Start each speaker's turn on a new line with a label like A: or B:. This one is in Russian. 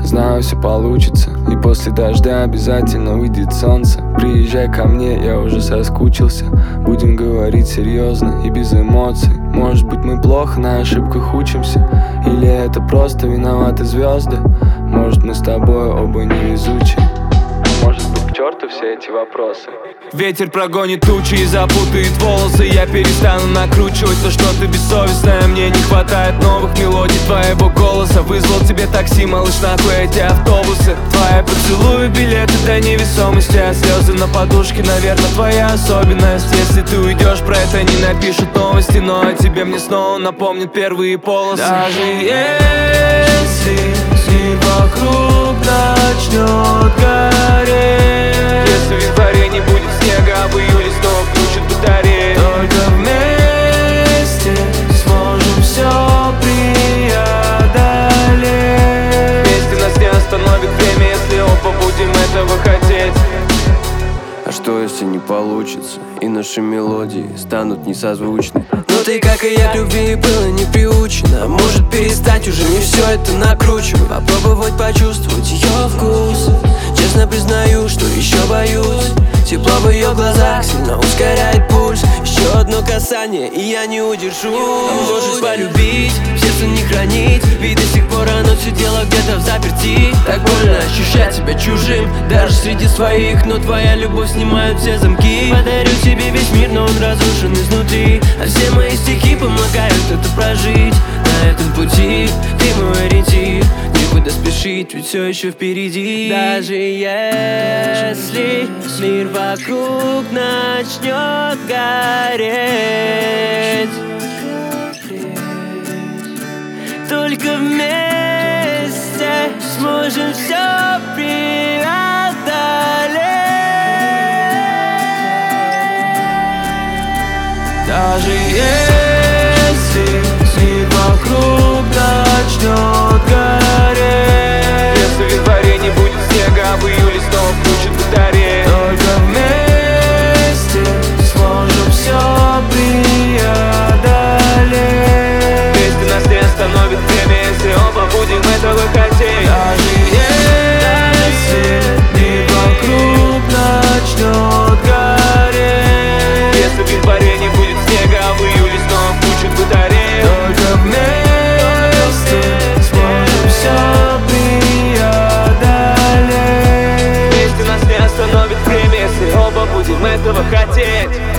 A: знаю, все получится. И после дождя обязательно выйдет солнце. Приезжай ко мне, я уже соскучился. Будем говорить серьезно и без эмоций. Может быть, мы плохо на ошибках учимся, или это просто виноваты звезды. Может, мы с тобой оба невезучие. Может быть, к черту все эти вопросы.
B: Ветер прогонит тучи и запутает волосы. Я перестану накручивать то, что ты бессовестная. Мне не хватает новых мелодий твоего голоса. Вызвал тебе такси, малыш, нахуй эти автобусы. Твои поцелуи, билеты до невесомости, а слезы на подушке, наверное, твоя особенность. Если ты уйдешь, про это не напишут новости, но о тебе мне снова напомнят первые полосы. Даже если мир вокруг начнет гореть, если в январе не будет снега, а в июле снова включат батареи, только вместе сможем все преодолеть. Вместе нас не остановит время, если оба будем этого хотеть.
C: А что, если не получится, и наши мелодии станут несозвучны?
D: Но ты, как и я, к любви была не приучена. Может, перестать уже не все это накручивать, попробовать почувствовать ее вкус. Честно признаю, что еще боюсь. Тепло в ее глазах сильно ускоряет пульс. Еще одно касание, и я не удержусь. Можешь полюбить, в сердце не хранить, ведь до сих пор оно сидело где-то взаперти. Так больно ощущать себя чужим, даже среди своих. Но твоя любовь снимает все замки. Подарю тебе весь мир, но он разрушен изнутри. А все мои стихи помогают это прожить. На этом пути ты мой ориентир. Некуда спешить, ведь все еще впереди. Даже если мир вокруг начнет гореть, только вместе сможем все преодолеть. Даже если мир вокруг начнет гореть,
B: если в январе не будет снега, а в июле снова включат батареи,
D: только вместе сможем все преодолеть.
B: вместе нас не остановит время, если оба будем этого хотеть.
D: Даже если мир вокруг начнет гореть,
B: если в январе не будет снега, а в июле снова включат батареи,
D: только вместе сможем все преодолеть.
B: вместе нас не остановит время, если оба будем этого хотеть.